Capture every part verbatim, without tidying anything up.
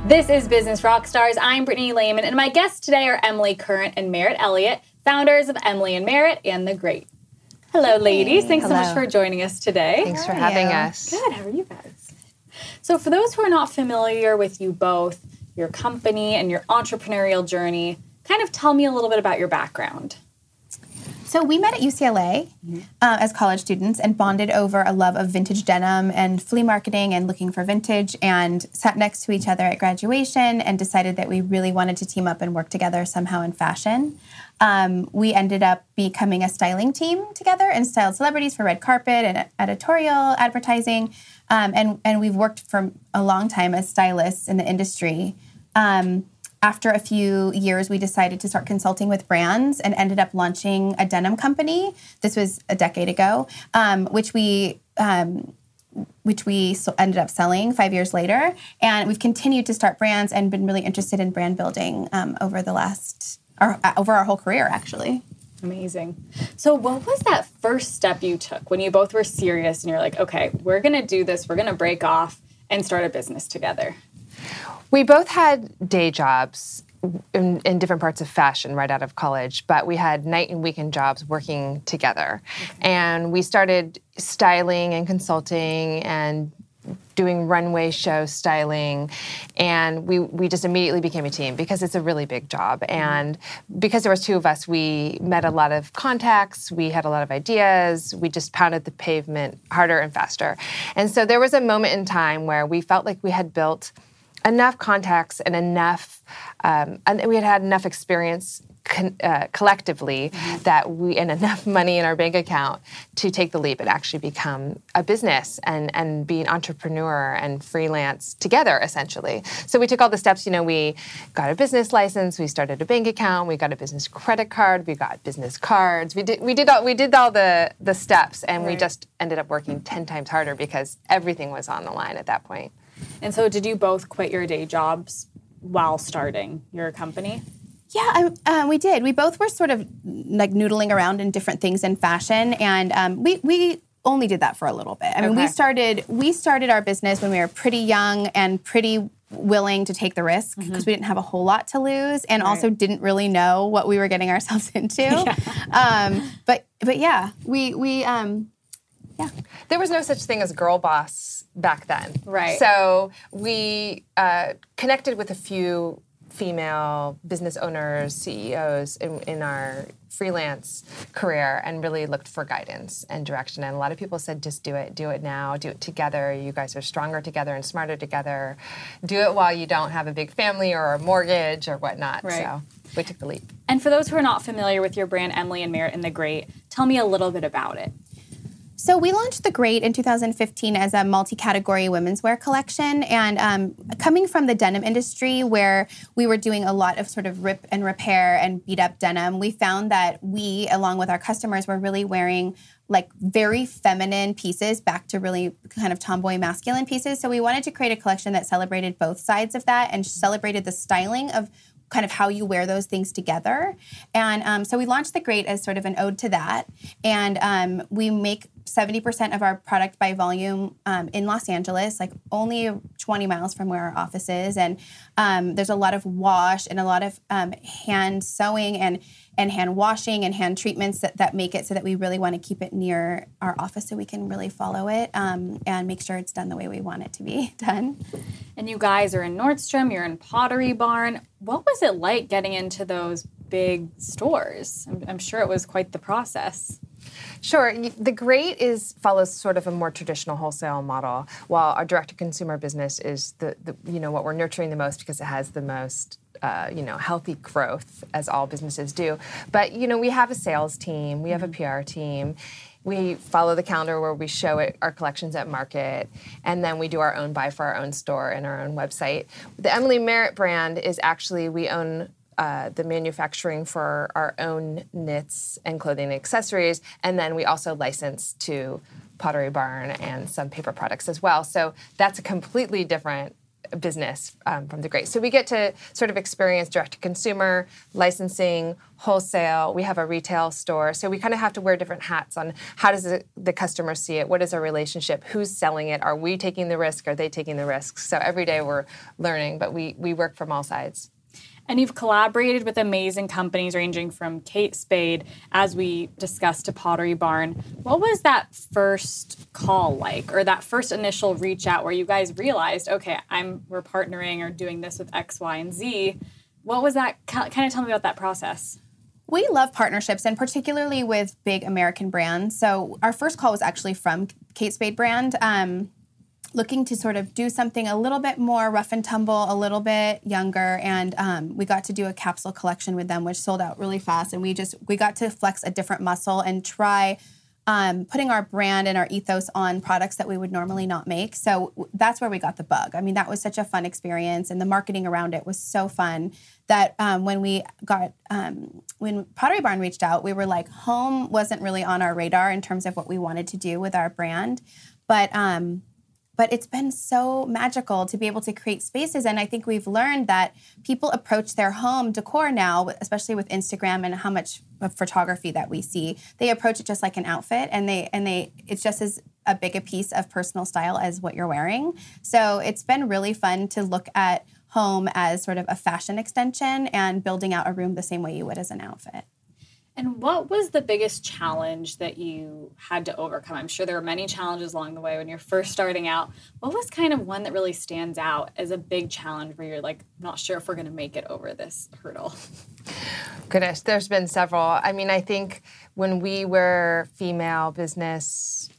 This is Business Rockstars. I'm Brittany Lehman, and my guests today are Emily Current and Merritt Elliott, founders of Emily and Merritt and The Great. Hello, hey. ladies. Thanks Hello. so much for joining us today. Thanks for having us. Good. How are you guys? So for those who are not familiar with you both, your company and your entrepreneurial journey, kind of tell me a little bit about your background. So we met at U C L A mm-hmm. uh, as college students and bonded over a love of vintage denim and flea marketing and looking for vintage, and sat next to each other at graduation and decided that we really wanted to team up and work together somehow in fashion. Um, we ended up becoming a styling team together and styled celebrities for red carpet and editorial advertising. Um, and, and we've worked for a long time as stylists in the industry. Um, After a few years, we decided to start consulting with brands and ended up launching a denim company. This was a decade ago, um, which we um, which we ended up selling five years later. And we've continued to start brands and been really interested in brand building um, over the last our, over our whole career, actually. Amazing. So what was that first step you took when you both were serious and you're like, okay, we're going to do this, we're going to break off and start a business together? We both had day jobs in, in different parts of fashion right out of college, but we had night and weekend jobs working together. Okay. And we started styling and consulting and doing runway show styling, and we, we just immediately became a team because it's a really big job. And because there was two of us, we met a lot of contacts, we had a lot of ideas, we just pounded the pavement harder and faster. And so there was a moment in time where we felt like we had built enough contacts and enough, um, and we had had enough experience con- uh, collectively mm-hmm. that we, and enough money in our bank account to take the leap and actually become a business and, and be an entrepreneur and freelance together, essentially. So we took all the steps. You know, we got a business license, we started a bank account, we got a business credit card, we got business cards. We did we did all we did all the the steps, and right. we just ended up working ten times harder because everything was on the line at that point. And so did you both quit your day jobs while starting your company? Yeah, uh, we did. We both were sort of like noodling around in different things in fashion, and um, we we only did that for a little bit. I mean, okay. we started we started our business when we were pretty young and pretty willing to take the risk because mm-hmm. we didn't have a whole lot to lose, and right. also didn't really know what we were getting ourselves into. yeah. Um, but but yeah, we we. Um, Yeah. There was no such thing as girl boss back then. Right. So we uh, connected with a few female business owners, C E Os in, in our freelance career and really looked for guidance and direction. And a lot of people said, just do it, do it now, do it together. You guys are stronger together and smarter together. Do it while you don't have a big family or a mortgage or whatnot. Right. So we took the leap. And for those who are not familiar with your brand, Emily and Merritt and The Great, tell me a little bit about it. So we launched The Great in two thousand fifteen as a multi-category women's wear collection. And um, coming from the denim industry where we were doing a lot of sort of rip and repair and beat up denim, we found that we, along with our customers, were really wearing like very feminine pieces back to really kind of tomboy masculine pieces. So we wanted to create a collection that celebrated both sides of that and celebrated the styling of kind of how you wear those things together. And um, so we launched The Great as sort of an ode to that. And um, we make seventy percent of our product by volume um, in Los Angeles, like only twenty miles from where our office is. And um, there's a lot of wash and a lot of um, hand sewing and and hand washing and hand treatments that, that make it so that we really want to keep it near our office so we can really follow it um, and make sure it's done the way we want it to be done. And you guys are in Nordstrom, you're in Pottery Barn. What was it like getting into those big stores? I'm, I'm sure it was quite the process. Sure. The Great is follows sort of a more traditional wholesale model, while our direct-to-consumer business is the, the you know what we're nurturing the most because it has the most uh, you know healthy growth, as all businesses do. But you know we have a sales team, we have a P R team. We follow the calendar where we show it, our collections at market, and then we do our own buy for our own store and our own website. The Emily Merritt brand is actually, we own uh, the manufacturing for our own knits and clothing and accessories, and then we also license to Pottery Barn and some paper products as well. So that's a completely different business um, from the Great. So we get to sort of experience direct-to-consumer, licensing, wholesale. We have a retail store. So we kind of have to wear different hats on how does the, the customer see it? What is our relationship? Who's selling it? Are we taking the risk? Are they taking the risks? So every day we're learning, but we we work from all sides. And you've collaborated with amazing companies ranging from Kate Spade, as we discussed, to Pottery Barn. What was that first call like, or that first initial reach out where you guys realized, okay, I'm we're partnering or doing this with X, Y, and Z? What was that? Kind of tell me about that process. We love partnerships, and particularly with big American brands. So our first call was actually from Kate Spade brand. Um, looking to sort of do something a little bit more rough and tumble, a little bit younger, and um, we got to do a capsule collection with them, which sold out really fast, and we just, we got to flex a different muscle and try um, putting our brand and our ethos on products that we would normally not make. So that's where we got the bug. I mean, that was such a fun experience, and the marketing around it was so fun that um, when we got, um, when Pottery Barn reached out, we were like, home wasn't really on our radar in terms of what we wanted to do with our brand, but um, But it's been so magical to be able to create spaces. And I think we've learned that people approach their home decor now, especially with Instagram and how much of photography that we see. They approach it just like an outfit, and they and they it's just as a big a piece of personal style as what you're wearing. So it's been really fun to look at home as sort of a fashion extension and building out a room the same way you would as an outfit. And what was the biggest challenge that you had to overcome? I'm sure there were many challenges along the way when you're first starting out. What was kind of one that really stands out as a big challenge where you're like, not sure if we're going to make it over this hurdle? Goodness, there's been several. I mean, I think when we were female business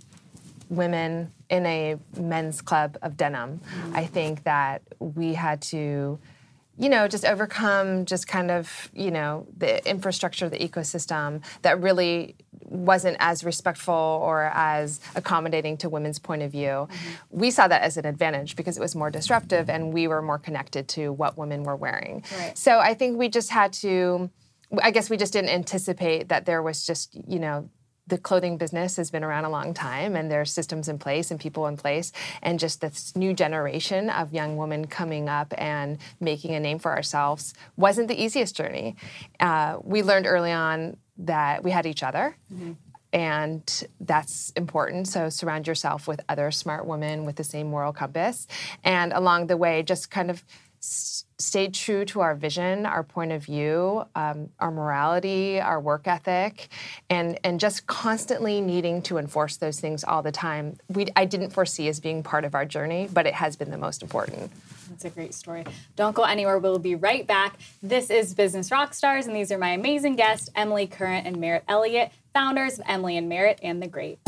women in a men's club of denim, mm-hmm. I think that we had to you know, just overcome just kind of, you know, the infrastructure, the ecosystem that really wasn't as respectful or as accommodating to women's point of view. Mm-hmm. We saw that as an advantage because it was more disruptive and we were more connected to what women were wearing. Right. So I think we just had to, I guess we just didn't anticipate that there was just, you know, the clothing business has been around a long time, and there's systems in place and people in place, and just this new generation of young women coming up and making a name for ourselves wasn't the easiest journey. Uh, we learned early on that we had each other, mm-hmm. and that's important. So surround yourself with other smart women with the same moral compass, and along the way, just kind of s- stayed true to our vision, our point of view, um, our morality, our work ethic, and and just constantly needing to enforce those things all the time. We I didn't foresee as being part of our journey, but it has been the most important. That's a great story. Don't go anywhere. We'll be right back. This is Business Rockstars, and these are my amazing guests, Emily Current and Merritt Elliott, founders of Emily and Merritt and The Great.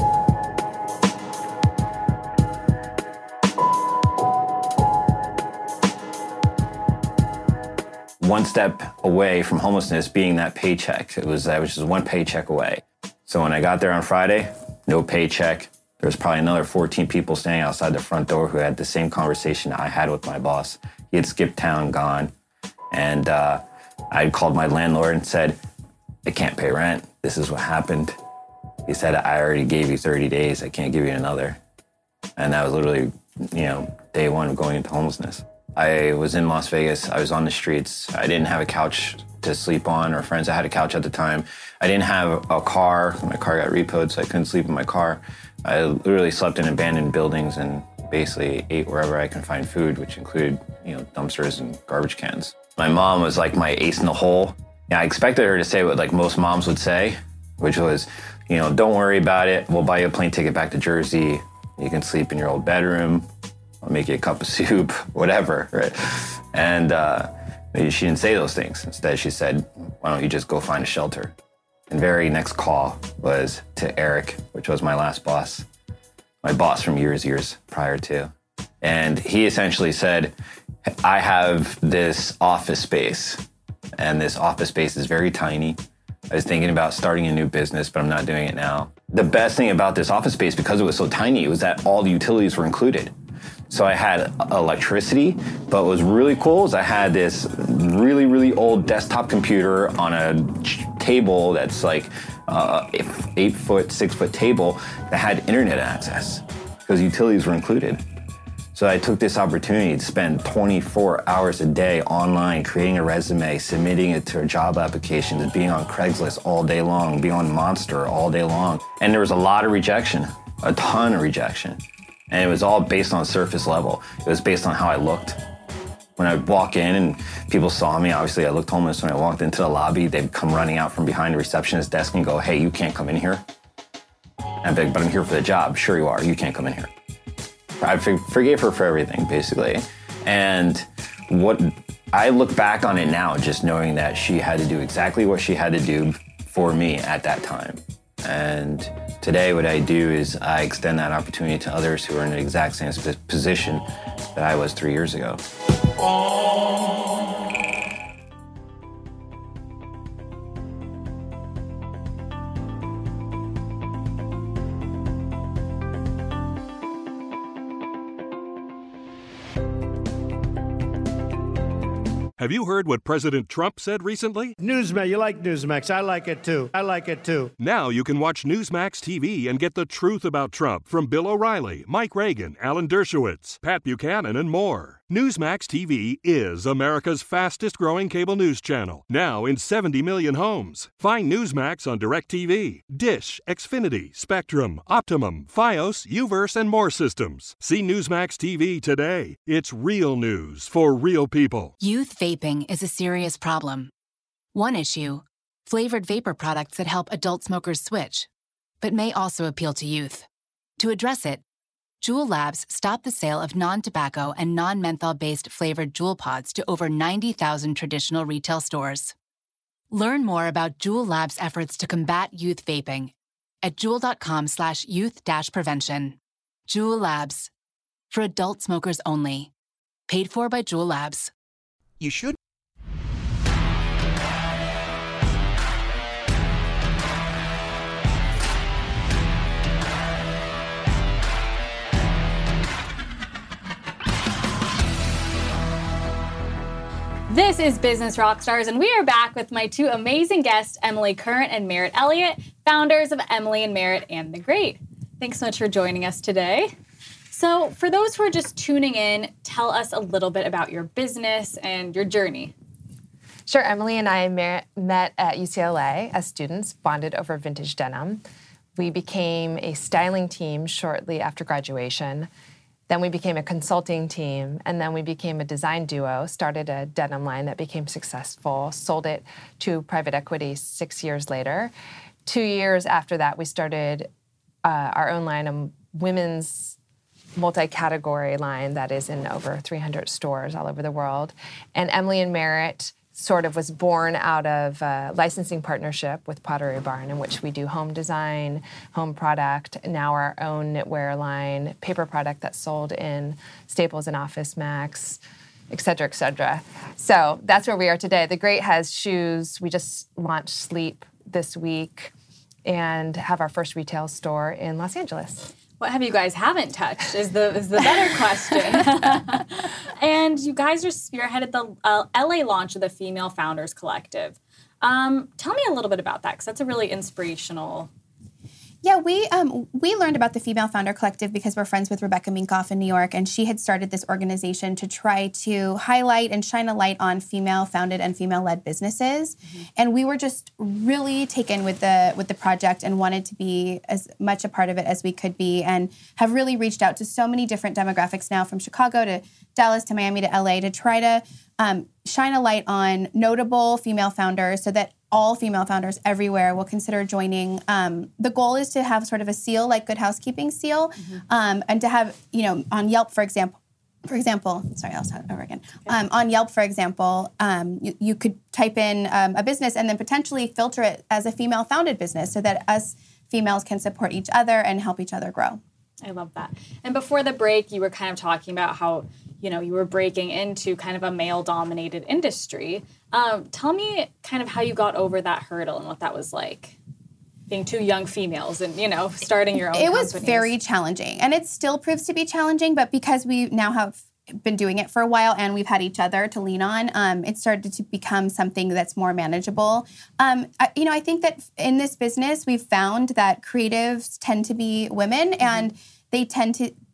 One step away from homelessness being that paycheck. It was, I was just one paycheck away. So when I got there on Friday, no paycheck. There was probably another fourteen people standing outside the front door who had the same conversation I had with my boss. He had skipped town, gone. And uh, I called my landlord and said, I can't pay rent. This is what happened. He said, I already gave you thirty days. I can't give you another. And that was literally, you know, day one of going into homelessness. I was in Las Vegas. I was on the streets. I didn't have a couch to sleep on or friends. I had a couch at the time. I didn't have a car. My car got repoed, so I couldn't sleep in my car. I literally slept in abandoned buildings and basically ate wherever I could find food, which included, you know, dumpsters and garbage cans. My mom was like my ace in the hole. Yeah, I expected her to say what like most moms would say, which was, you know, don't worry about it. We'll buy you a plane ticket back to Jersey. You can sleep in your old bedroom. I'll make you a cup of soup, whatever, right? And uh, she didn't say those things. Instead, she said, why don't you just go find a shelter? And very next call was to Eric, which was my last boss, my boss from years, years prior to. And he essentially said, I have this office space, and this office space is very tiny. I was thinking about starting a new business, but I'm not doing it now. The best thing about this office space, because it was so tiny, was that all the utilities were included. So I had electricity, but what was really cool is I had this really, really old desktop computer on a table that's like uh, eight foot, six foot table that had internet access because utilities were included. So I took this opportunity to spend twenty-four hours a day online creating a resume, submitting it to job applications, being on Craigslist all day long, being on Monster all day long. And there was a lot of rejection, a ton of rejection. And it was all based on surface level. It was based on how I looked. When I would walk in and people saw me, obviously I looked homeless. When I walked into the lobby, they'd come running out from behind the receptionist desk and go, hey, you can't come in here. And I'd be like, but I'm here for the job. Sure you are, you can't come in here. I forgave her for everything, basically. And what I look back on it now, just knowing that she had to do exactly what she had to do for me at that time. And today what I do is I extend that opportunity to others who are in the exact same position that I was three years ago. Have you heard what President Trump said recently? Newsmax, you like Newsmax. I like it too. I like it too. Now you can watch Newsmax T V and get the truth about Trump from Bill O'Reilly, Mike Reagan, Alan Dershowitz, Pat Buchanan, and more. Newsmax T V is America's fastest growing cable news channel, now in seventy million homes. Find Newsmax on DirecTV, Dish, Xfinity, Spectrum, Optimum, Fios, Uverse, and more systems. See Newsmax T V today. It's real news for real people. Youth vaping is a serious problem. One issue, flavored vapor products that help adult smokers switch, but may also appeal to youth. To address it, Juul Labs stopped the sale of non-tobacco and non-menthol-based flavored Juul pods to over ninety thousand traditional retail stores. Learn more about Juul Labs' efforts to combat youth vaping at juul.com slash youth dash prevention. Juul Labs, for adult smokers only. Paid for by Juul Labs. You should. This is Business Rockstars, and we are back with my two amazing guests, Emily Current and Merritt Elliott, founders of Emily and Merritt and the Great. Thanks so much for joining us today. So for those who are just tuning in, tell us a little bit about your business and your journey. Sure. Emily and I mer- met at U C L A as students, bonded over vintage denim. We became a styling team shortly after graduation. Then we became a consulting team, and then we became a design duo, started a denim line that became successful, sold it to private equity six years later. Two years after that, we started uh, our own line of women's multi-category line that is in over three hundred stores all over the world. And Emily and Merritt sort of was born out of a licensing partnership with Pottery Barn, in which we do home design, home product, now our own knitwear line, paper product that's sold in Staples and Office Max, et cetera, et cetera. So that's where we are today. The Great has shoes. We just launched Sleep this week and have our first retail store in Los Angeles. What have you guys haven't touched is the is the better question. And you guys are spearheaded the uh, L A launch of the Female Founders Collective. Um, tell me a little bit about that, because that's a really inspirational. Yeah, we um, we learned about the Female Founder Collective because we're friends with Rebecca Minkoff in New York, and she had started this organization to try to highlight and shine a light on female-founded and female-led businesses. Mm-hmm. And we were just really taken with the with the project and wanted to be as much a part of it as we could be, and have really reached out to so many different demographics now, from Chicago to Dallas to Miami to L A, to try to um, shine a light on notable female founders so that all female founders everywhere will consider joining. Um, the goal is to have sort of a seal, like Good Housekeeping seal, mm-hmm. um, and to have, you know, on Yelp, for example, for example, sorry, I'll start over again. Okay. Um, on Yelp, for example, um, you, you could type in um, a business and then potentially filter it as a female-founded business so that us females can support each other and help each other grow. I love that. And before the break, you were kind of talking about how, you know, you were breaking into kind of a male-dominated industry. Um, tell me kind of how you got over that hurdle and what that was like, being two young females and, you know, starting your own It was companies. very challenging, and it still proves to be challenging, but because we now have been doing it for a while and we've had each other to lean on, um, it started to become something that's more manageable. Um, I, you know, I think that in this business, we've found that creatives tend to be women, mm-hmm. and they tend to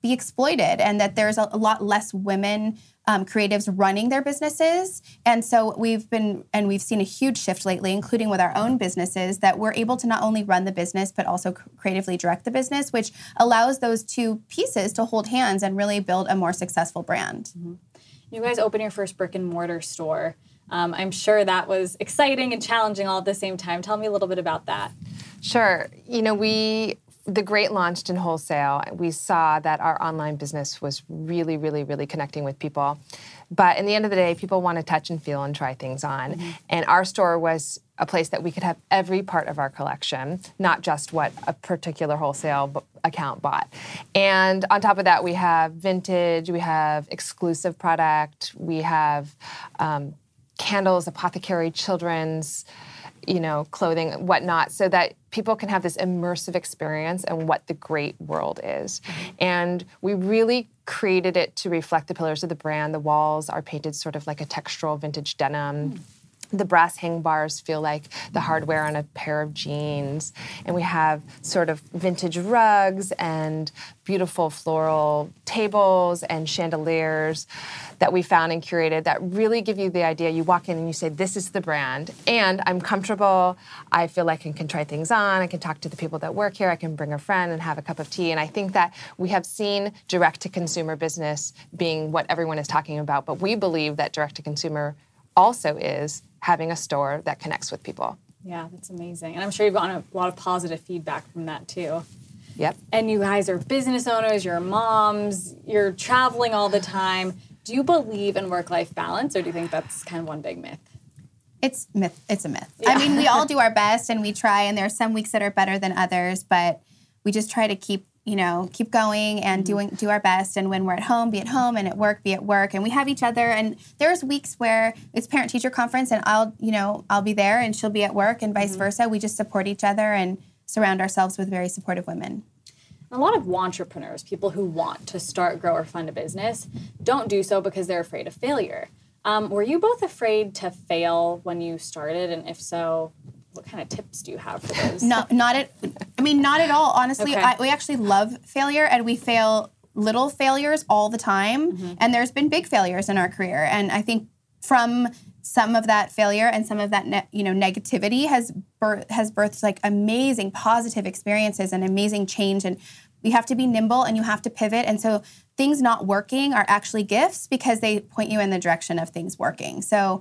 be exploited, and that there's a, a lot less women um, creatives running their businesses. And so we've been, and we've seen a huge shift lately, including with our own businesses, that we're able to not only run the business, but also creatively direct the business, which allows those two pieces to hold hands and really build a more successful brand. Mm-hmm. You guys opened your first brick and mortar store. Um, I'm sure that was exciting and challenging all at the same time. Tell me a little bit about that. Sure. You know, we, the Great launched in wholesale. We saw that our online business was really, really, really connecting with people. But in the end of the day, people want to touch and feel and try things on. Mm-hmm. And our store was a place that we could have every part of our collection, not just what a particular wholesale b- account bought. And on top of that, we have vintage, we have exclusive product, we have um, candles, apothecary, children's, you know, clothing, whatnot, so that people can have this immersive experience in what the great world is. Mm-hmm. And we really created it to reflect the pillars of the brand. The walls are painted sort of like a textural vintage denim. Mm. The brass hang bars feel like the hardware on a pair of jeans. And we have sort of vintage rugs and beautiful floral tables and chandeliers that we found and curated that really give you the idea. You walk in and you say, this is the brand, and I'm comfortable. I feel like I can try things on. I can talk to the people that work here. I can bring a friend and have a cup of tea. And I think that we have seen direct-to-consumer business being what everyone is talking about, but we believe that direct-to-consumer also is having a store that connects with people. Yeah, that's amazing. And I'm sure you've gotten a lot of positive feedback from that too. Yep. And you guys are business owners, you're moms, you're traveling all the time. Do you believe in work-life balance, or do you think that's kind of one big myth? It's myth. It's a myth. Yeah. I mean, we all do our best and we try, and there are some weeks that are better than others, but we just try to keep, you know, keep going and mm-hmm. doing do our best. And when we're at home, be at home, and at work, be at work. And we have each other. And there's weeks where it's parent-teacher conference, and I'll, you know, I'll be there and she'll be at work, and vice mm-hmm. versa. We just support each other and surround ourselves with very supportive women. A lot of entrepreneurs, people who want to start, grow, or fund a business, don't do so because they're afraid of failure. Um, were you both afraid to fail when you started? And if so, what kind of tips do you have for those? No, not at, I mean, not at all. Honestly, Okay. I, we actually love failure, and we fail little failures all the time. Mm-hmm. And there's been big failures in our career. And I think from some of that failure and some of that, ne- you know, negativity has birth, has birthed like amazing positive experiences and amazing change. And you have to be nimble and you have to pivot. And so things not working are actually gifts because they point you in the direction of things working. So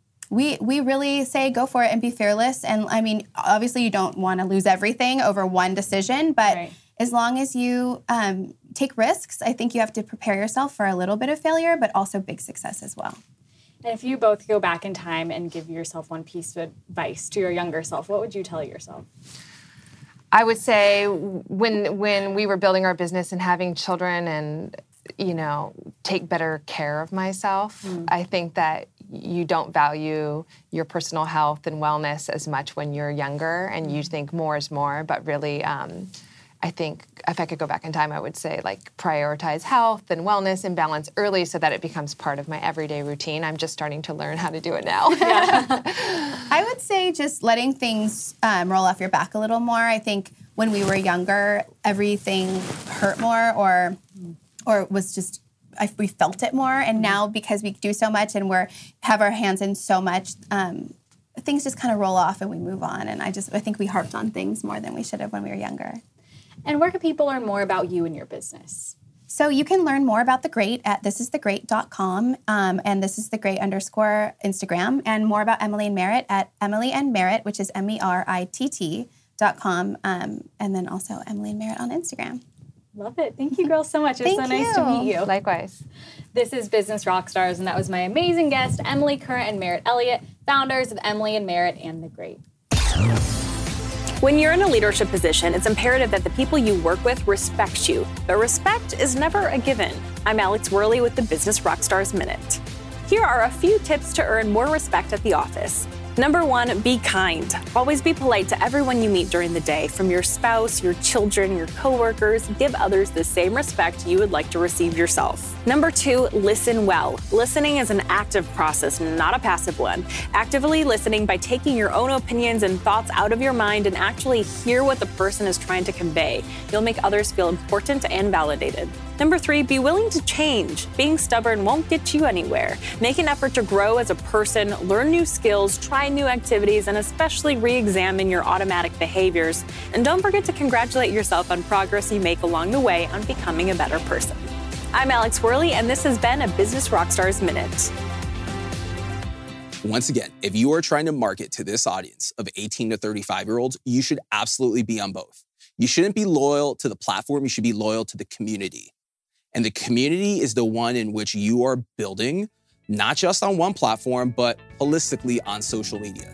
we we really say go for it and be fearless. And I mean, obviously you don't want to lose everything over one decision, but Right. as long as you um, take risks, I think you have to prepare yourself for a little bit of failure, but also big success as well. And if you both go back in time and give yourself one piece of advice to your younger self, what would you tell yourself? I would say when when we were building our business and having children and, you know, take better care of myself, mm. I think that you don't value your personal health and wellness as much when you're younger, and mm. you think more is more, but really, um, I think if I could go back in time, I would say, like, prioritize health and wellness and balance early so that it becomes part of my everyday routine. I'm just starting to learn how to do it now. Yeah. I would say just letting things um, roll off your back a little more. I think when we were younger, everything hurt more or or was just, I, we felt it more. And now because we do so much and we're have our hands in so much, um, things just kind of roll off and we move on. And I just I think we harped on things more than we should have when we were younger. And where can people learn more about you and your business? So you can learn more about The Great at this is the great dot com, um, and this is the great underscore Instagram, and more about Emily and Merritt at Emily and Merritt, which is M E R I T T dot com, um, and then also Emily and Merritt on Instagram. Love it. Thank you, girls, so much. It was so Thank nice to you. meet you. Likewise. This is Business Rockstars, and that was my amazing guest, Emily Current and Merritt Elliott, founders of Emily and Merritt and The Great. When you're in a leadership position, it's imperative that the people you work with respect you. But respect is never a given. I'm Alex Worley with the Business Rockstars Minute. Here are a few tips to earn more respect at the office. Number one, be kind. Always be polite to everyone you meet during the day, from your spouse, your children, your coworkers. Give others the same respect you would like to receive yourself. Number two, listen well. Listening is an active process, not a passive one. Actively listening by taking your own opinions and thoughts out of your mind and actually hear what the person is trying to convey. You'll make others feel important and validated. Number three, be willing to change. Being stubborn won't get you anywhere. Make an effort to grow as a person, learn new skills, try new activities, and especially re-examine your automatic behaviors. And don't forget to congratulate yourself on progress you make along the way on becoming a better person. I'm Alex Worley, and this has been a Business Rockstars Minute. Once again, if you are trying to market to this audience of eighteen to thirty-five-year-olds, you should absolutely be on both. You shouldn't be loyal to the platform, you should be loyal to the community. And the community is the one in which you are building, not just on one platform, but holistically on social media.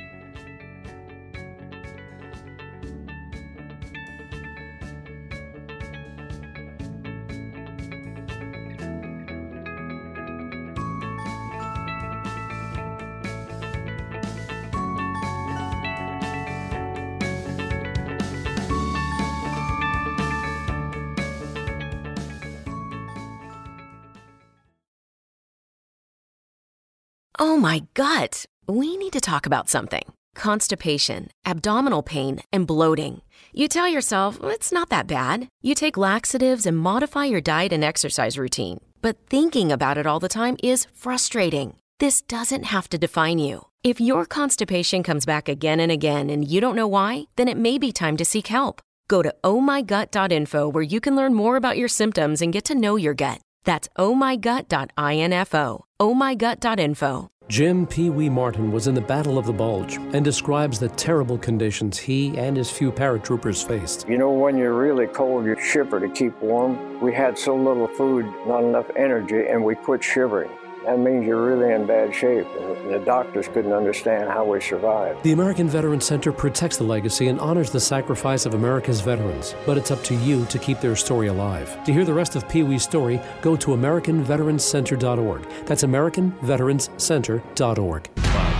Oh my gut, we need to talk about something. Constipation, abdominal pain, and bloating. You tell yourself, it's not that bad. You take laxatives and modify your diet and exercise routine. But thinking about it all the time is frustrating. This doesn't have to define you. If your constipation comes back again and again and you don't know why, then it may be time to seek help. Go to oh my gut dot info where you can learn more about your symptoms and get to know your gut. That's oh my gut dot info. oh my gut dot info. Jim Pee Wee Martin was in the Battle of the Bulge and describes the terrible conditions he and his few paratroopers faced. You know, when you're really cold, you shiver to keep warm. We had so little food, not enough energy, and we quit shivering. That means you're really in bad shape, and the doctors couldn't understand how we survived. The American Veterans Center protects the legacy and honors the sacrifice of America's veterans, but it's up to you to keep their story alive. To hear the rest of Pee Wee's story, go to American Veterans Center dot org. That's American Veterans Center dot org.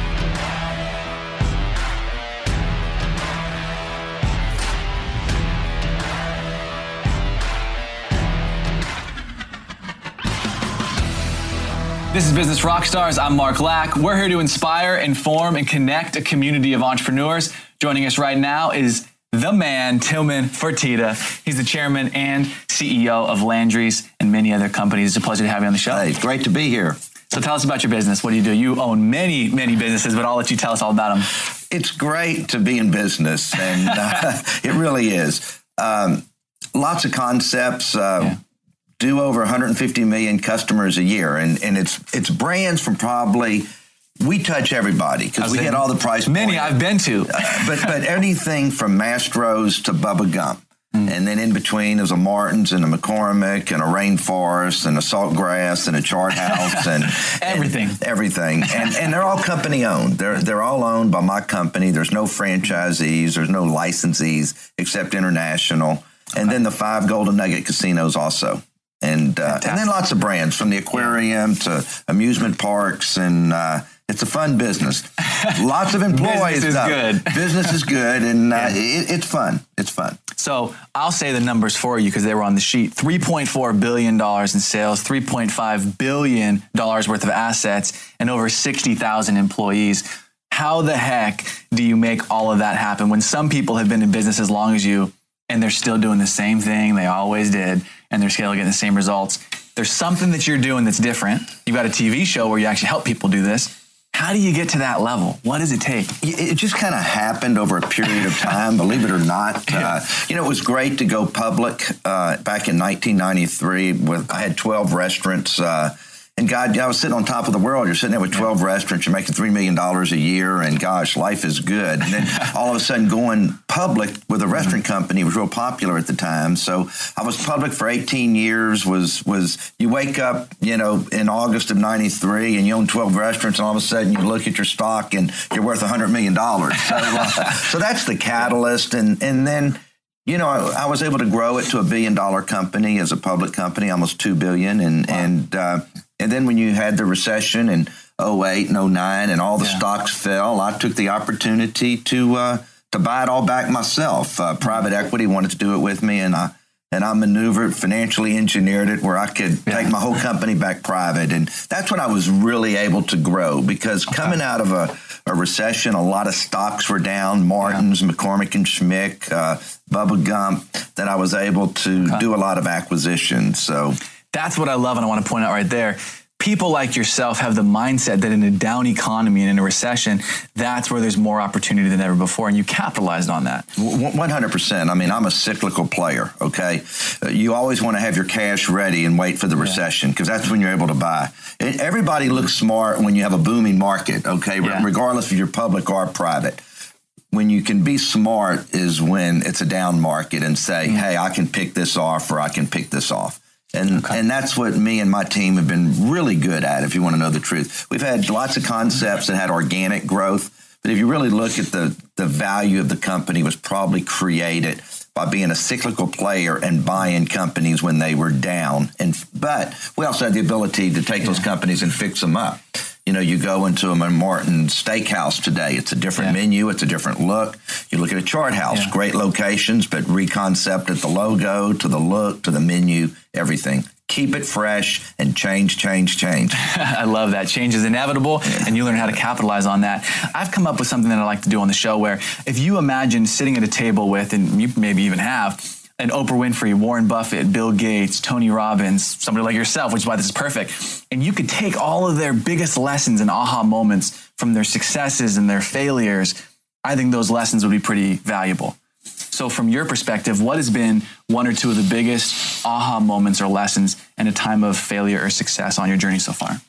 This is Business Rockstars. I'm Mark Lack. We're here to inspire, inform, and connect a community of entrepreneurs. Joining us right now is the man, Tillman Fertitta. He's the chairman and C E O of Landry's and many other companies. It's a pleasure to have you on the show. Hey, it's great to be here. So tell us about your business. What do you do? You own many, many businesses, but I'll let you tell us all about them. It's great to be in business, and uh, it really is. Um, lots of concepts. Uh, yeah. Do over one hundred fifty million customers a year, and, and it's it's brands from probably, we touch everybody because we hit all the price points. Many I've been to. uh, but but anything from Mastro's to Bubba Gump. Mm. And then in between there's a Martin's and a McCormick and a Rainforest and a Saltgrass and a Chart House and everything. And everything. And and they're all company owned. They're they're all owned by my company. There's no franchisees, there's no licensees except international. And then the five Golden Nugget casinos also. And uh, and then lots of brands from the aquarium to amusement parks, and uh, it's a fun business. Lots of employees. Business is though. good. Business is good, and uh, yeah. it, it's fun. It's fun. So I'll say the numbers for you because they were on the sheet. three point four billion dollars in sales, three point five billion dollars worth of assets, and over sixty thousand employees. How the heck do you make all of that happen when some people have been in business as long as you and they're still doing the same thing they always did, and they're still getting the same results? There's something that you're doing that's different. You've got a T V show where you actually help people do this. How do you get to that level? What does it take? It just kind of happened over a period of time, believe it or not. Uh, you know, it was great to go public uh, back in nineteen ninety-three. With I had twelve restaurants. Uh, And God, I was sitting on top of the world. You're sitting there with twelve restaurants. You're making three million dollars a year. And gosh, life is good. And then all of a sudden going public with a restaurant company was real popular at the time. So I was public for eighteen years. Was was you wake up, you know, in August of ninety-three and you own twelve restaurants, and all of a sudden you look at your stock and you're worth one hundred million dollars. So, uh, so that's the catalyst. And, and then, you know, I, I was able to grow it to a billion dollar company as a public company, almost two billion. And, wow. and, uh, And then when you had the recession in oh eight and oh nine and all the yeah. stocks fell, I took the opportunity to uh, to buy it all back myself. Uh, private equity wanted to do it with me, and I and I maneuvered, financially engineered it where I could yeah. take my whole company back private. And that's when I was really able to grow, because okay. coming out of a, a recession, a lot of stocks were down, Martin's, yeah. McCormick and Schmick, uh, Bubba Gump, that I was able to okay. do a lot of acquisitions. So that's what I love, and I want to point out right there. People like yourself have the mindset that in a down economy and in a recession, that's where there's more opportunity than ever before, and you capitalized on that. one hundred percent. I mean, I'm a cyclical player, okay? Uh, you always want to have your cash ready and wait for the recession, because that's when you're able to buy. And everybody looks smart when you have a booming market, okay, yeah. regardless if you're public or private. When you can be smart is when it's a down market and say, mm-hmm. hey, I can pick this off or I can pick this off. And okay. and that's what me and my team have been really good at, if you want to know the truth. We've had lots of concepts that had organic growth, but if you really look at the, the value of the company was probably created by being a cyclical player and buying companies when they were down. And but we also had the ability to take yeah. those companies and fix them up. You know, you go into a Martin Steakhouse today, it's a different yeah. menu, it's a different look. You look at a Chart House, yeah. great locations, but reconcepted the logo to the look to the menu, everything. Keep it fresh and change, change, change. I love that. Change is inevitable, yeah. and you learn how to capitalize on that. I've come up with something that I like to do on the show where if you imagine sitting at a table with, and you maybe even have, an Oprah Winfrey, Warren Buffett, Bill Gates, Tony Robbins, somebody like yourself, which is why this is perfect. And you could take all of their biggest lessons and aha moments from their successes and their failures. I think those lessons would be pretty valuable. So from your perspective, what has been one or two of the biggest aha moments or lessons in a time of failure or success on your journey so far?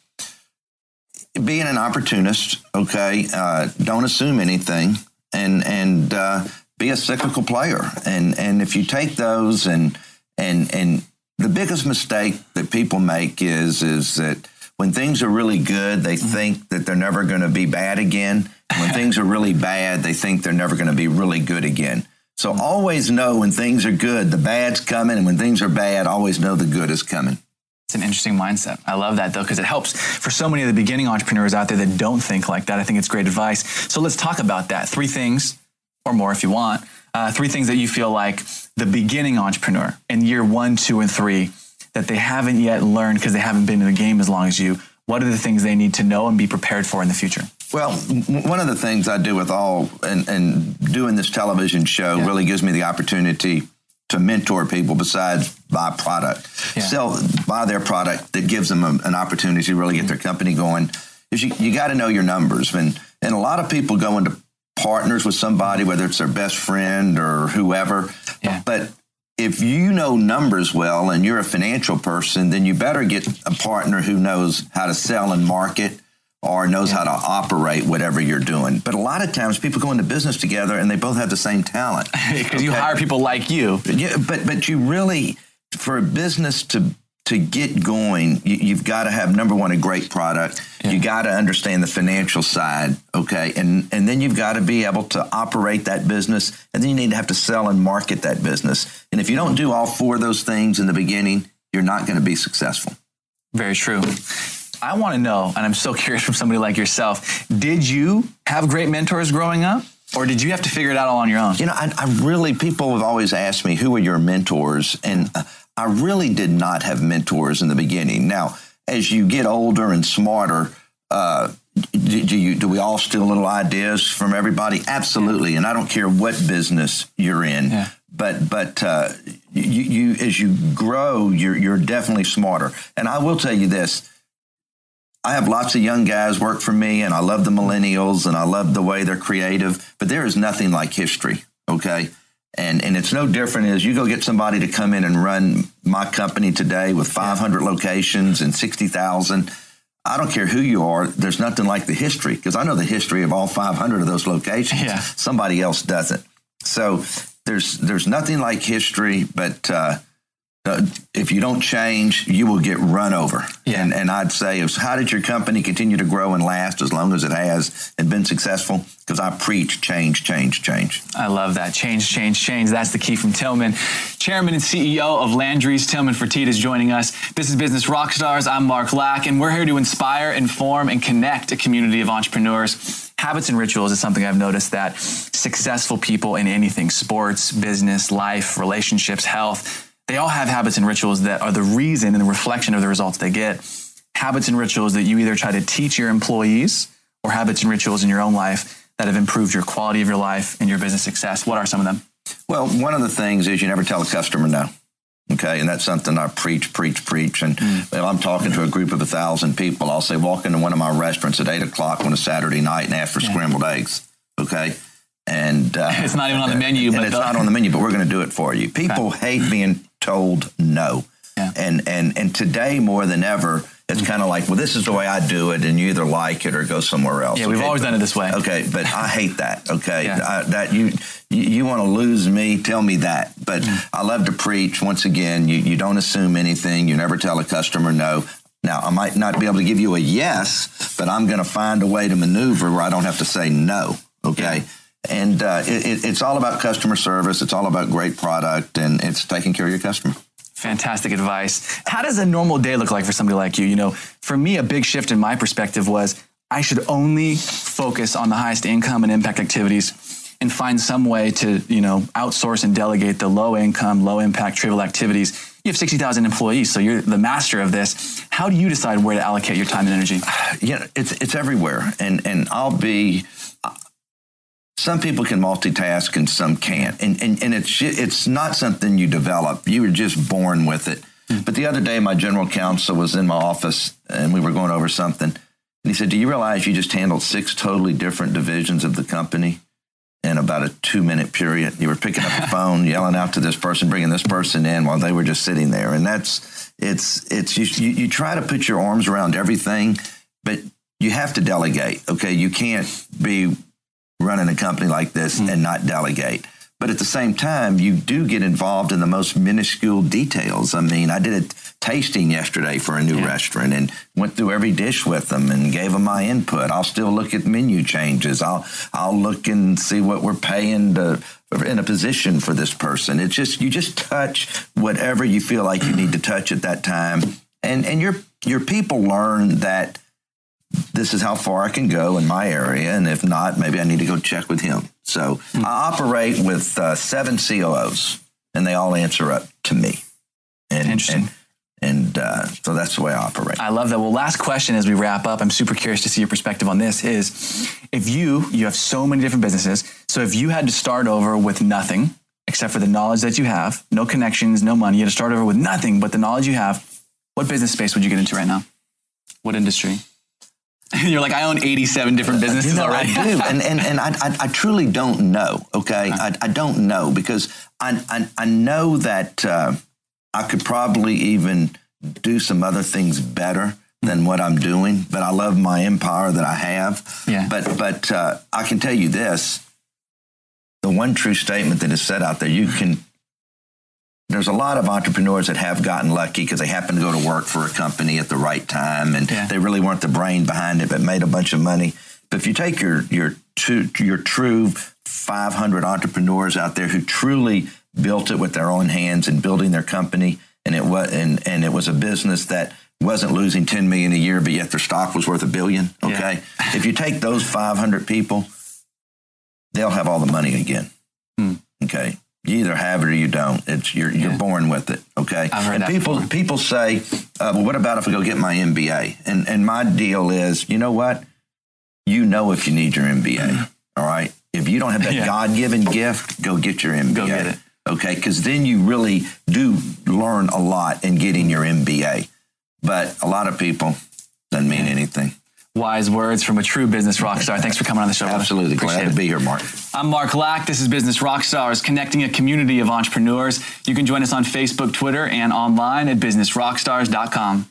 Being an opportunist, okay, uh, don't assume anything, and, and, uh, be a cyclical player. And and if you take those and and and the biggest mistake that people make is is that when things are really good, they mm-hmm. think that they're never going to be bad again. When things are really bad, they think they're never going to be really good again. So mm-hmm. always know when things are good, the bad's coming, and when things are bad, always know the good is coming. It's an interesting mindset. I love that, though, because it helps for so many of the beginning entrepreneurs out there that don't think like that. I think it's great advice. So let's talk about that. Three things, or more if you want, uh, three things that you feel like the beginning entrepreneur in year one, two, and three that they haven't yet learned because they haven't been in the game as long as you. What are the things they need to know and be prepared for in the future? Well, one of the things I do with all, and, and doing this television show yeah. really gives me the opportunity to mentor people besides buy product, yeah. sell, buy their product that gives them a, an opportunity to really get their company going. Is you, you got to know your numbers. And, and a lot of people go into partners with somebody, whether it's their best friend or whoever. Yeah. But if you know numbers well and you're a financial person, then you better get a partner who knows how to sell and market or knows yeah. how to operate whatever you're doing. But a lot of times people go into business together and they both have the same talent. Because okay? you hire people like you. Yeah, but but you really, for a business to to get going, you, you've got to have, number one, a great product. Yeah. You got to understand the financial side, okay? And and then you've got to be able to operate that business, and then you need to have to sell and market that business. And if you don't do all four of those things in the beginning, you're not going to be successful. Very true. I want to know, and I'm so curious from somebody like yourself, did you have great mentors growing up? Or did you have to figure it out all on your own? You know, I, I really, people have always asked me, who are your mentors? And uh, I really did not have mentors in the beginning. Now, as you get older and smarter, uh, do, do, you, do we all steal little ideas from everybody? Absolutely. And I don't care what business you're in. Yeah. But but uh, you, you as you grow, you're you're definitely smarter. And I will tell you this. I have lots of young guys work for me, and I love the millennials, and I love the way they're creative. But there is nothing like history, okay? And and it's no different as you go get somebody to come in and run my company today with five hundred locations and sixty thousand. I don't care who you are. There's nothing like the history, because I know the history of all five hundred of those locations. Yeah. Somebody else doesn't. So there's there's nothing like history, but uh, uh, if you don't change, you will get run over. Yeah. And, and I'd say, how did your company continue to grow and last as long as it has and been successful? Because I preach change, change, change. I love that. Change, change, change. That's the key from Tillman. Chairman and C E O of Landry's, Tillman Fertitta, is joining us. This is Business Rockstars. I'm Mark Lack, and we're here to inspire, inform, and connect a community of entrepreneurs. Habits and rituals is something I've noticed that successful people in anything, sports, business, life, relationships, health, they all have habits and rituals that are the reason and the reflection of the results they get. Habits and rituals that you either try to teach your employees or habits and rituals in your own life that have improved your quality of your life and your business success? What are some of them? Well, one of the things is you never tell a customer no. Okay, and that's something I preach, preach, preach. And mm. when I'm talking to a group of a thousand people, I'll say, walk into one of my restaurants at eight o'clock on a Saturday night and ask for yeah. scrambled eggs. Okay, and uh, it's not even on the menu, and but it's not on the menu, but we're going to do it for you. People okay. hate being told no, yeah. and and and today more than ever, it's kind of like, well, this is the way I do it, and you either like it or go somewhere else. Yeah, we've okay? always done it this way. Okay, but I hate that. Okay, yeah. I, that you you, you want to lose me? Tell me that. But mm. I love to preach. Once again, you you don't assume anything. You never tell a customer no. Now, I might not be able to give you a yes, but I'm going to find a way to maneuver where I don't have to say no. Okay. Yeah. And uh, it, it's all about customer service. It's all about great product, and it's taking care of your customer. Fantastic advice. How does a normal day look like for somebody like you? You know, for me, a big shift in my perspective was I should only focus on the highest income and impact activities and find some way to, you know, outsource and delegate the low income, low impact, trivial activities. You have sixty thousand employees, so you're the master of this. How do you decide where to allocate your time and energy? Yeah, it's it's everywhere. And and I'll be... Some people can multitask and some can't. And, and and it's it's not something you develop. You were just born with it. Mm. But the other day, my general counsel was in my office, and we were going over something. And he said, do you realize you just handled six totally different divisions of the company in about a two-minute period? You were picking up the phone, yelling out to this person, bringing this person in while they were just sitting there. And that's, it's, it's you, you, you try to put your arms around everything, but you have to delegate, okay? You can't be running a company like this mm. and not delegate. But at the same time, you do get involved in the most minuscule details. I mean, I did a tasting yesterday for a new yeah. restaurant and went through every dish with them and gave them my input. I'll still look at menu changes. I'll I'll look and see what we're paying to, in a position for this person. It's just, you just touch whatever you feel like you need to touch at that time. And and your your people learn that this is how far I can go in my area, and if not, maybe I need to go check with him. So mm. I operate with uh, seven C O Os, and they all answer up to me. And, Interesting. And, and uh, so that's the way I operate. I love that. Well, last question as we wrap up, I'm super curious to see your perspective on this, is if you, you have so many different businesses, so if you had to start over with nothing, except for the knowledge that you have, no connections, no money, you had to start over with nothing but the knowledge you have, what business space would you get into right now? What industry? You're like, I own eighty-seven different businesses you know, already. I do, and and, and I, I I truly don't know. Okay, I, I don't know because I I, I know that uh, I could probably even do some other things better than what I'm doing. But I love my empire that I have. Yeah. But but uh, I can tell you this: the one true statement that is said out there, you can. There's a lot of entrepreneurs that have gotten lucky because they happen to go to work for a company at the right time, and yeah. they really weren't the brain behind it, but made a bunch of money. But if you take your your two, your true five hundred entrepreneurs out there who truly built it with their own hands and building their company, and it was and, and it was a business that wasn't losing ten million dollars a year, but yet their stock was worth a billion. Okay, yeah. If you take those five hundred people, they'll have all the money again. Hmm. Okay. You either have it or you don't. It's you're you're yeah. born with it. Okay. I've heard and that people before. people say, uh, well, what about if I go get my M B A? And and my deal is, you know what? You know if you need your M B A. Mm-hmm. All right. If you don't have that yeah. God-given gift, go get your M B A. Go get it. Okay, because then you really do learn a lot in getting your M B A. But a lot of people doesn't mean anything. Wise words from a true business rock star. Thanks for coming on the show. Absolutely. Glad to be here, Mark. I'm Mark Lack. This is Business Rockstars, connecting a community of entrepreneurs. You can join us on Facebook, Twitter, and online at business rockstars dot com.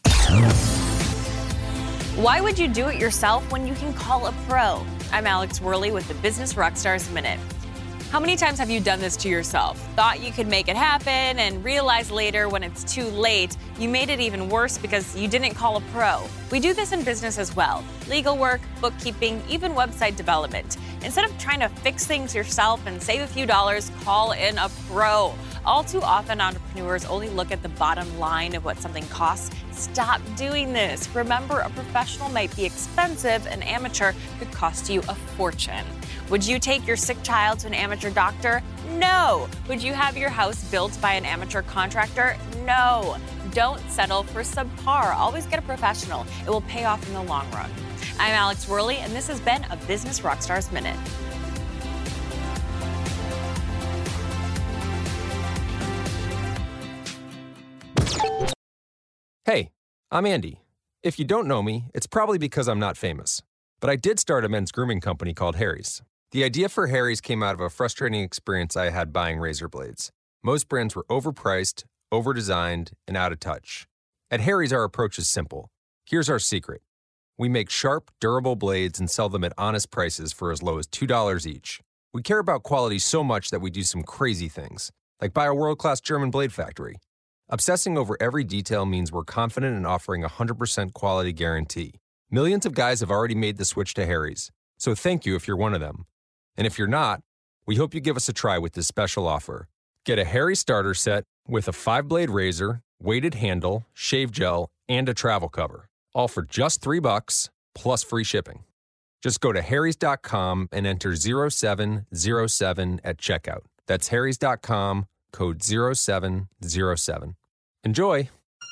Why would you do it yourself when you can call a pro? I'm Alex Worley with the Business Rockstars Minute. How many times have you done this to yourself? Thought you could make it happen and realized later when it's too late, you made it even worse because you didn't call a pro. We do this in business as well. Legal work, bookkeeping, even website development. Instead of trying to fix things yourself and save a few dollars, call in a pro. All too often, entrepreneurs only look at the bottom line of what something costs. Stop doing this. Remember, a professional might be expensive, an amateur could cost you a fortune. Would you take your sick child to an amateur doctor? No. Would you have your house built by an amateur contractor? No. Don't settle for subpar. Always get a professional. It will pay off in the long run. I'm Alex Worley, and this has been a Business Rockstars Minute. Hey, I'm Andy. If you don't know me, it's probably because I'm not famous. But I did start a men's grooming company called Harry's. The idea for Harry's came out of a frustrating experience I had buying razor blades. Most brands were overpriced, overdesigned, and out of touch. At Harry's, our approach is simple. Here's our secret. We make sharp, durable blades and sell them at honest prices for as low as two dollars each. We care about quality so much that we do some crazy things, like buy a world-class German blade factory. Obsessing over every detail means we're confident in offering a one hundred percent quality guarantee. Millions of guys have already made the switch to Harry's, so thank you if you're one of them. And if you're not, we hope you give us a try with this special offer. Get a Harry's starter set with a five-blade razor, weighted handle, shave gel, and a travel cover, all for just three bucks plus free shipping. Just go to harrys dot com and enter zero seven zero seven at checkout. That's harrys dot com, code zero seven zero seven. Enjoy!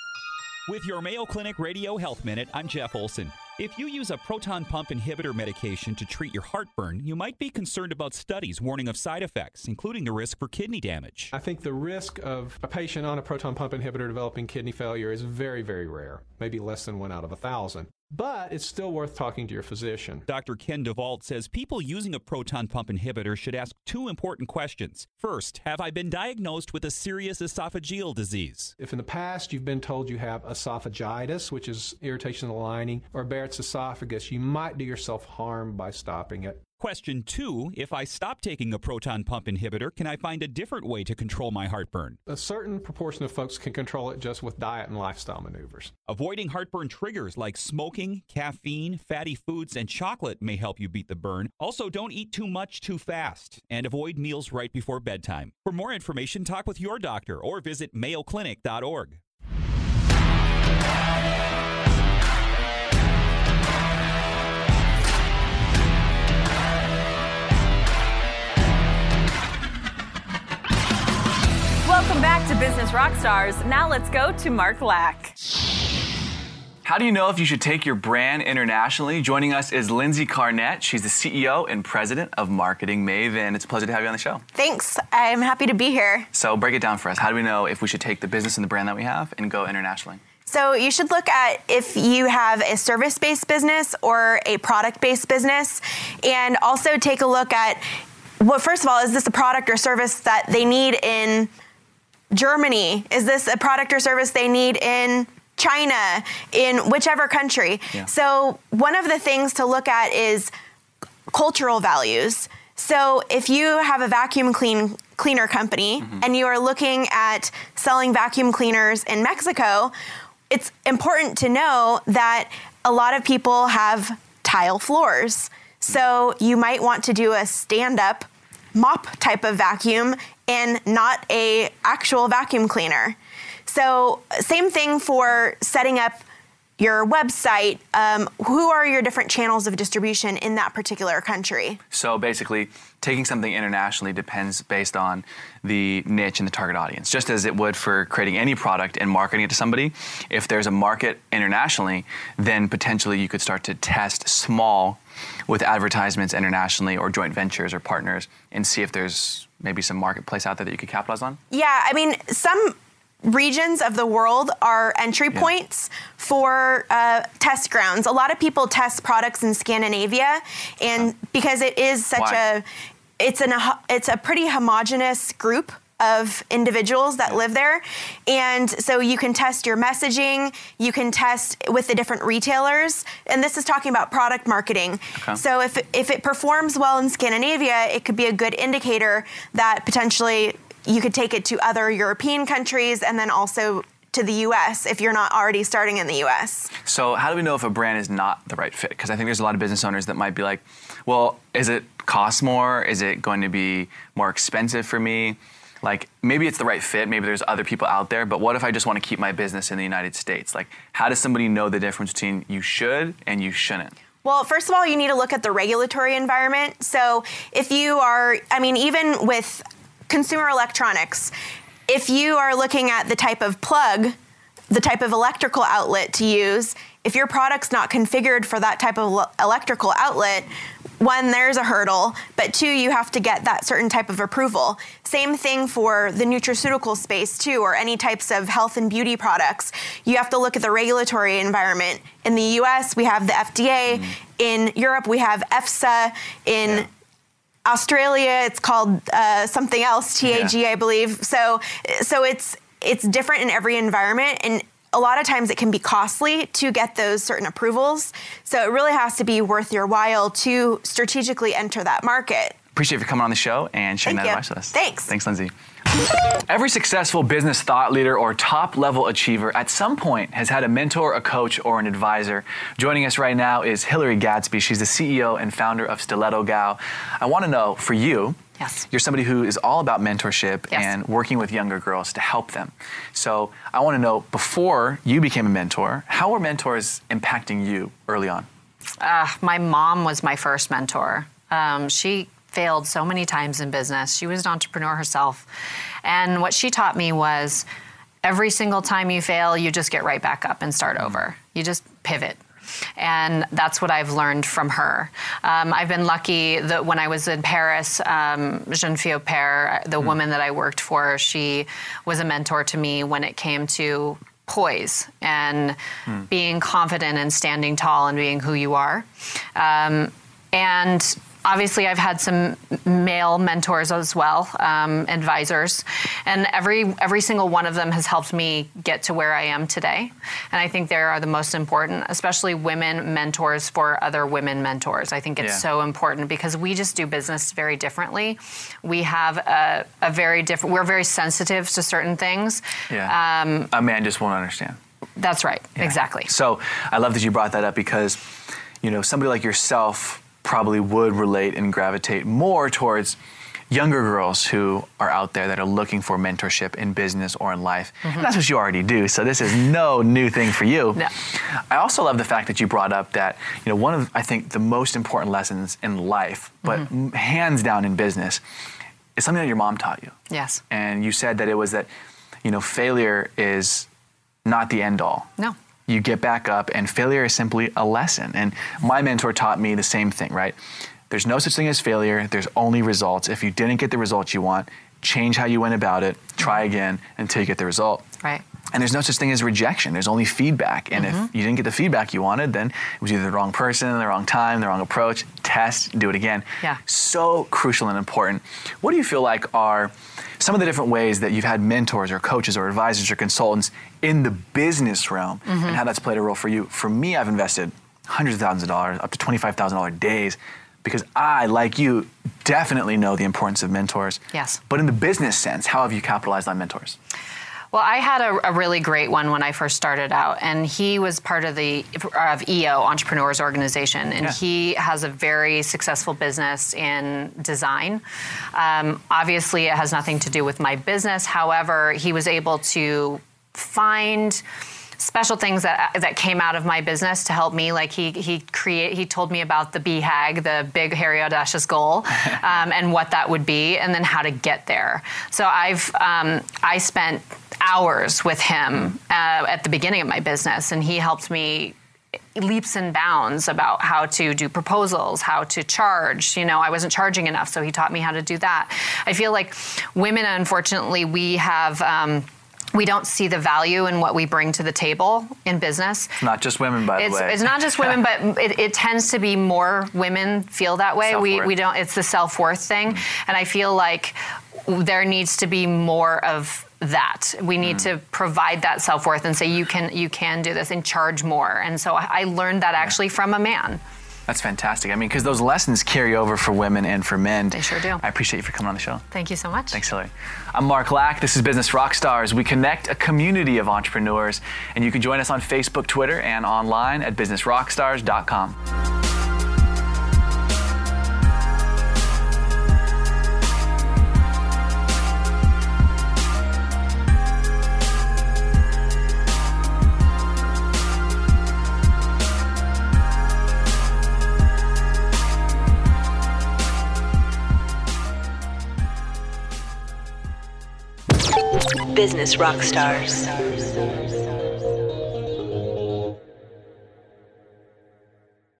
With your Mayo Clinic Radio Health Minute, I'm Jeff Olson. If you use a proton pump inhibitor medication to treat your heartburn, you might be concerned about studies warning of side effects, including the risk for kidney damage. I think the risk of a patient on a proton pump inhibitor developing kidney failure is very, very rare, maybe less than one out of a thousand. But it's still worth talking to your physician. Doctor Ken DeVault says people using a proton pump inhibitor should ask two important questions. First, have I been diagnosed with a serious esophageal disease? If in the past you've been told you have esophagitis, which is irritation of the lining, or Barrett's esophagus, you might do yourself harm by stopping it. Question two, if I stop taking a proton pump inhibitor, can I find a different way to control my heartburn? A certain proportion of folks can control it just with diet and lifestyle maneuvers. Avoiding heartburn triggers like smoking, caffeine, fatty foods, and chocolate may help you beat the burn. Also, don't eat too much too fast and avoid meals right before bedtime. For more information, talk with your doctor or visit mayo clinic dot org. Welcome back to Business Rockstars. Now let's go to Mark Lack. How do you know if you should take your brand internationally? Joining us is Lindsay Carnett. She's the C E O and president of Marketing Maven. It's a pleasure to have you on the show. Thanks. I'm happy to be here. So break it down for us. How do we know if we should take the business and the brand that we have and go internationally? So you should look at if you have a service-based business or a product-based business, and also take a look at, well, first of all, is this a product or service that they need in Germany? Is this a product or service they need in China, in whichever country? Yeah. So one of the things to look at is cultural values. So if you have a vacuum clean cleaner company mm-hmm. and you are looking at selling vacuum cleaners in Mexico, it's important to know that a lot of people have tile floors. So you might want to do a stand-up mop type of vacuum and not a actual vacuum cleaner. So same thing for setting up your website. Um, who are your different channels of distribution in that particular country? So basically, taking something internationally depends based on the niche and the target audience. Just as it would for creating any product and marketing it to somebody, if there's a market internationally, then potentially you could start to test small with advertisements internationally or joint ventures or partners and see if there's maybe some marketplace out there that you could capitalize on? Yeah, I mean, some regions of the world are entry yeah. points for uh, test grounds. A lot of people test products in Scandinavia, and oh. because it is such Why? a, it's an it's a pretty homogenous group of individuals that yeah. live there. And so you can test your messaging, you can test with the different retailers, and this is talking about product marketing. Okay. So if it, if it performs well in Scandinavia, it could be a good indicator that potentially you could take it to other European countries and then also to the U S if you're not already starting in the U S. So how do we know if a brand is not the right fit? Because I think there's a lot of business owners that might be like, well, is it cost more? Is it going to be more expensive for me? Like, maybe it's the right fit, maybe there's other people out there, but what if I just want to keep my business in the United States? Like, how does somebody know the difference between you should and you shouldn't? Well, first of all, you need to look at the regulatory environment. So if you are, I mean, even with consumer electronics, if you are looking at the type of plug, the type of electrical outlet to use, if your product's not configured for that type of l- electrical outlet, one, there's a hurdle, but two, you have to get that certain type of approval. Same thing for the nutraceutical space too, or any types of health and beauty products. You have to look at the regulatory environment. In the U S, we have the F D A. Mm. In Europe, we have EFSA. In yeah. Australia, it's called uh, something else, T A G, yeah. I believe. So, so it's it's different in every environment, and a lot of times it can be costly to get those certain approvals. So it really has to be worth your while to strategically enter that market. Appreciate you for coming on the show and sharing Thank that you. advice with us. Thanks. Thanks, Lindsay. Every successful business thought leader or top-level achiever at some point has had a mentor, a coach, or an advisor. Joining us right now is Hillary Gadsby. She's the C E O and founder of Stiletto Gal. I want to know, for you, yes. you're somebody who is all about mentorship yes. and working with younger girls to help them. So I want to know, before you became a mentor, how were mentors impacting you early on? Uh, my mom was my first mentor. Um, she failed so many times in business. She was an entrepreneur herself. And what she taught me was every single time you fail, you just get right back up and start over. You just pivot. And that's what I've learned from her. Um, I've been lucky that when I was in Paris, um, Genevieve Père, the mm. woman that I worked for, she was a mentor to me when it came to poise and mm. being confident and standing tall and being who you are. Um, and obviously, I've had some male mentors as well, um, advisors, and every every single one of them has helped me get to where I am today. And I think they are the most important, especially women mentors for other women mentors. I think it's yeah. so important because we just do business very differently. We have a, a very different, we're very sensitive to certain things. Yeah. Um, a man just won't understand. That's right, yeah. exactly. So I love that you brought that up because, you know, somebody like yourself probably would relate and gravitate more towards younger girls who are out there that are looking for mentorship in business or in life. Mm-hmm. That's what you already do, so this is no new thing for you. No. I also love the fact that you brought up that, you know, one of, I think, the most important lessons in life, but mm-hmm. hands down in business, is something that your mom taught you. Yes. And you said that it was that, you know, failure is not the end all. No. You get back up, and failure is simply a lesson. And my mentor taught me the same thing, right? There's no such thing as failure. There's only results. If you didn't get the results you want, change how you went about it, try again until you get the result. Right. And there's no such thing as rejection. There's only feedback. And mm-hmm. if you didn't get the feedback you wanted, then it was either the wrong person, the wrong time, the wrong approach. Test, do it again. Yeah. So crucial and important. What do you feel like are some of the different ways that you've had mentors or coaches or advisors or consultants in the business realm mm-hmm. and how that's played a role for you? For me, I've invested hundreds of thousands of dollars, up to twenty-five thousand dollars days, because I, like you, definitely know the importance of mentors. Yes. But in the business sense, how have you capitalized on mentors? Well, I had a, a really great one when I first started out, and he was part of the of E O, Entrepreneurs Organization, and yeah. he has a very successful business in design. Um, obviously, it has nothing to do with my business. However, he was able to find special things that that came out of my business to help me. Like he he create he told me about the B HAG, the big, hairy, audacious goal, um, and what that would be, and then how to get there. So I've um, I spent hours with him uh, at the beginning of my business, and he helped me leaps and bounds about how to do proposals, how to charge. You know, I wasn't charging enough, so he taught me how to do that. I feel like women, unfortunately, we have. Um, We don't see the value in what we bring to the table in business. Not just women, by it's, the way. It's not just women, but it, it tends to be more women feel that way. We we don't. It's the self-worth thing, mm. and I feel like there needs to be more of that. We need mm. to provide that self-worth and say you can you can do this and charge more. And so I, I learned that actually yeah. from a man. That's fantastic. I mean, because those lessons carry over for women and for men. They sure do. I appreciate you for coming on the show. Thank you so much. Thanks, Hillary. I'm Mark Lack. This is Business Rockstars. We connect a community of entrepreneurs, and you can join us on Facebook, Twitter, and online at business rockstars dot com. Business Rockstars.